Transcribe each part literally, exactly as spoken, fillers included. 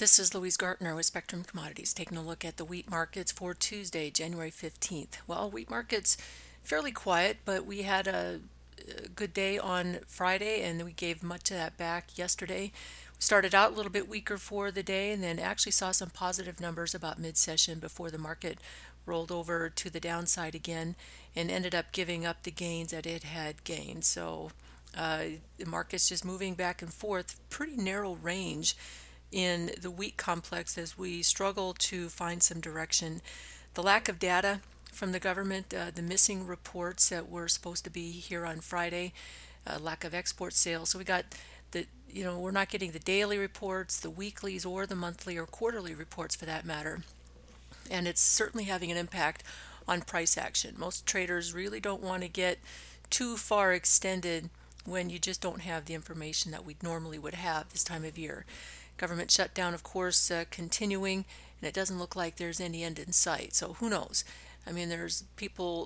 This is Louise Gartner with Spectrum Commodities, taking a look at the wheat markets for Tuesday, January fifteenth. Well, wheat markets fairly quiet, but we had a, a good day on Friday and we gave much of that back yesterday. We started out a little bit weaker for the day and then actually saw some positive numbers about mid-session before the market rolled over to the downside again and ended up giving up the gains that it had gained. So uh, the market's just moving back and forth, pretty narrow range in the wheat complex as we struggle to find some direction. The lack of data from the government, uh, the missing reports that were supposed to be here on Friday, uh, lack of export sales. So we got the, you know, we're not getting the daily reports, the weeklies, or the monthly or quarterly reports for that matter. And it's certainly having an impact on price action. Most traders really don't want to get too far extended when you just don't have the information that we normally would have this time of year. Government shutdown, of course, uh, continuing, and it doesn't look like there's any end in sight. So who knows? I mean, there's people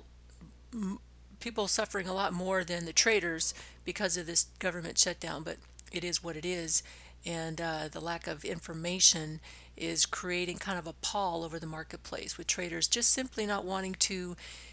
m- people suffering a lot more than the traders because of this government shutdown, but it is what it is, and uh, the lack of information is creating kind of a pall over the marketplace with traders just simply not wanting to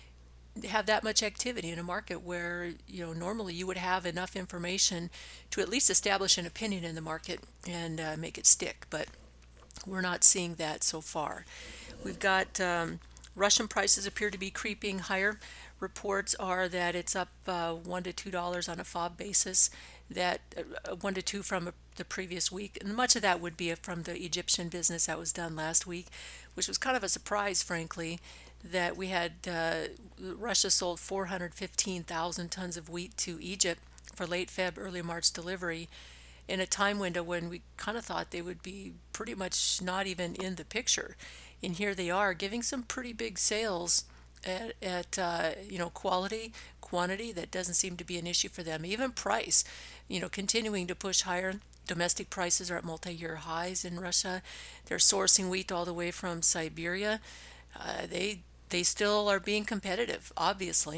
have that much activity in a market where you know normally you would have enough information to at least establish an opinion in the market and uh, make it stick, but we're not seeing that so far. We've got um, Russian prices appear to be creeping higher. Reports are that it's up uh, one to two dollars on a fob basis, that uh, one to two from the previous week, and much of that would be from the Egyptian business that was done last week, which was kind of a surprise, frankly, that we had uh, Russia sold four hundred fifteen thousand tons of wheat to Egypt for late February, early March delivery in a time window when we kind of thought they would be pretty much not even in the picture. And here they are giving some pretty big sales at, at uh, you know, quality, quantity. That doesn't seem to be an issue for them. Even price, you know, continuing to push higher. Domestic prices are at multi-year highs in Russia. They're sourcing wheat all the way from Siberia. Uh, they they still are being competitive, obviously.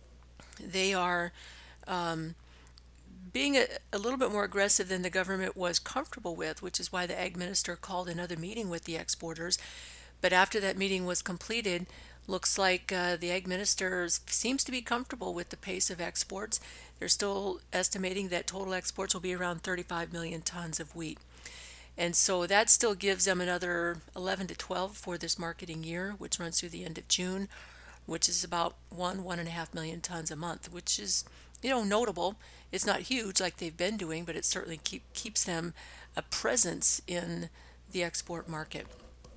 They are um, being a, a little bit more aggressive than the government was comfortable with, which is why the ag minister called another meeting with the exporters. But after that meeting was completed, looks like uh, the ag minister seems to be comfortable with the pace of exports. They're still estimating that total exports will be around thirty-five million tons of wheat. And so that still gives them another eleven to twelve for this marketing year, which runs through the end of June, which is about one, one and a half million tons a month, which is, you know, notable. It's not huge like they've been doing, but it certainly keep, keeps them a presence in the export market.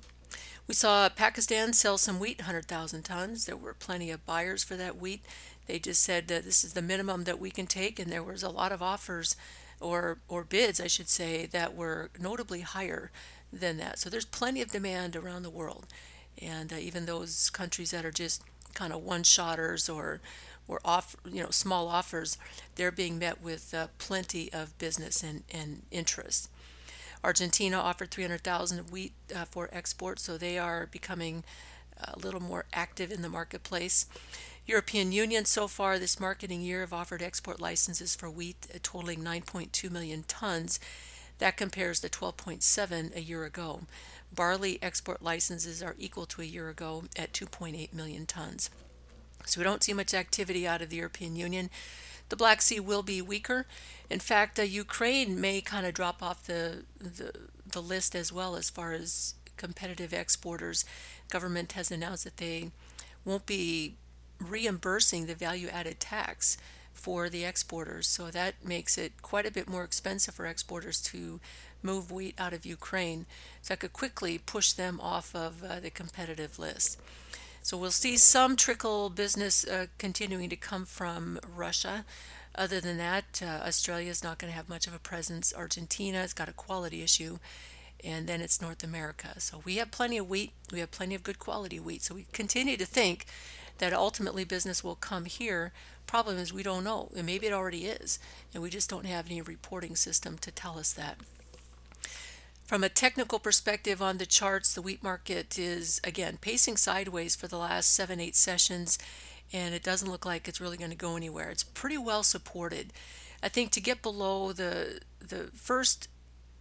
We saw Pakistan sell some wheat, one hundred thousand tons. There were plenty of buyers for that wheat. They just said that this is the minimum that we can take, and there was a lot of offers or or bids, I should say, that were notably higher than that. So there's plenty of demand around the world, and uh, even those countries that are just kind of one-shotters or or off, you know, small offers, they're being met with uh, plenty of business and, and interest. Argentina offered three hundred thousand of wheat uh, for export, so they are becoming a little more active in the marketplace. European Union so far this marketing year have offered export licenses for wheat uh, totaling nine point two million tons. That compares to twelve point seven a year ago. Barley export licenses are equal to a year ago at two point eight million tons. So we don't see much activity out of the European Union. The Black Sea will be weaker. In fact, uh, Ukraine may kind of drop off the, the the list as well as far as competitive exporters. Government has announced that they won't be reimbursing the value-added tax for the exporters, so that makes it quite a bit more expensive for exporters to move wheat out of Ukraine. So that could quickly push them off of uh, the competitive list. So we'll see some trickle business uh, continuing to come from Russia. Other than that, uh, Australia is not going to have much of a presence. Argentina has got a quality issue, and then it's North America. So we have plenty of wheat. We have plenty of good quality wheat. So we continue to think that ultimately business will come here. Problem is we don't know, and maybe it already is, and we just don't have any reporting system to tell us that. From a technical perspective on the charts, the wheat market is, again, pacing sideways for the last seven, eight sessions, and it doesn't look like it's really going to go anywhere. It's pretty well supported. I think to get below the the first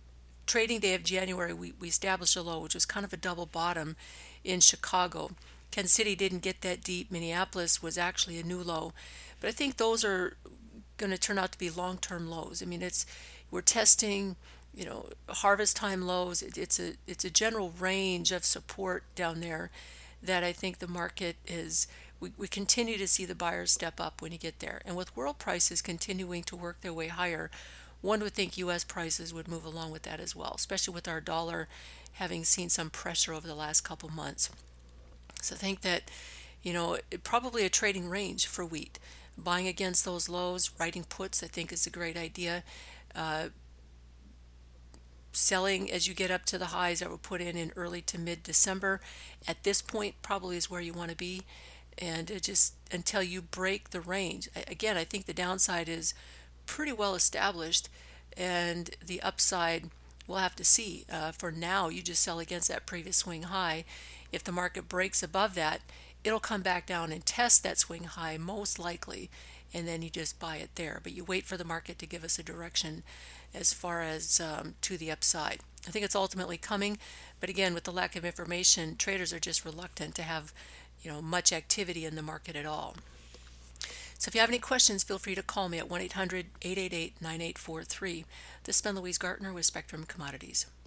trading day of January, we, we established a low, which was kind of a double bottom in Chicago. Kansas City didn't get that deep. Minneapolis was actually a new low. But I think those are going to turn out to be long-term lows. I mean, it's we're testing, you know, harvest time lows. It, it's a it's a general range of support down there that I think the market is. We, we continue to see the buyers step up when you get there. And with world prices continuing to work their way higher, one would think U S prices would move along with that as well, especially with our dollar having seen some pressure over the last couple months. So I think that, you know, it, probably a trading range for wheat. Buying against those lows, writing puts, I think is a great idea. Uh, selling as you get up to the highs that were put in in early to mid-December. At this point, probably is where you want to be. And it just until you break the range. Again, I think the downside is pretty well established, and the upside we'll have to see. Uh, for now, you just sell against that previous swing high. If the market breaks above that, it'll come back down and test that swing high most likely, and then you just buy it there. But you wait for the market to give us a direction as far as um, to the upside. I think it's ultimately coming, but again, with the lack of information, traders are just reluctant to have, you know, much activity in the market at all. So if you have any questions, feel free to call me at one eight hundred, eight eight eight, nine eight four three. This has been Louise Gartner with Spectrum Commodities.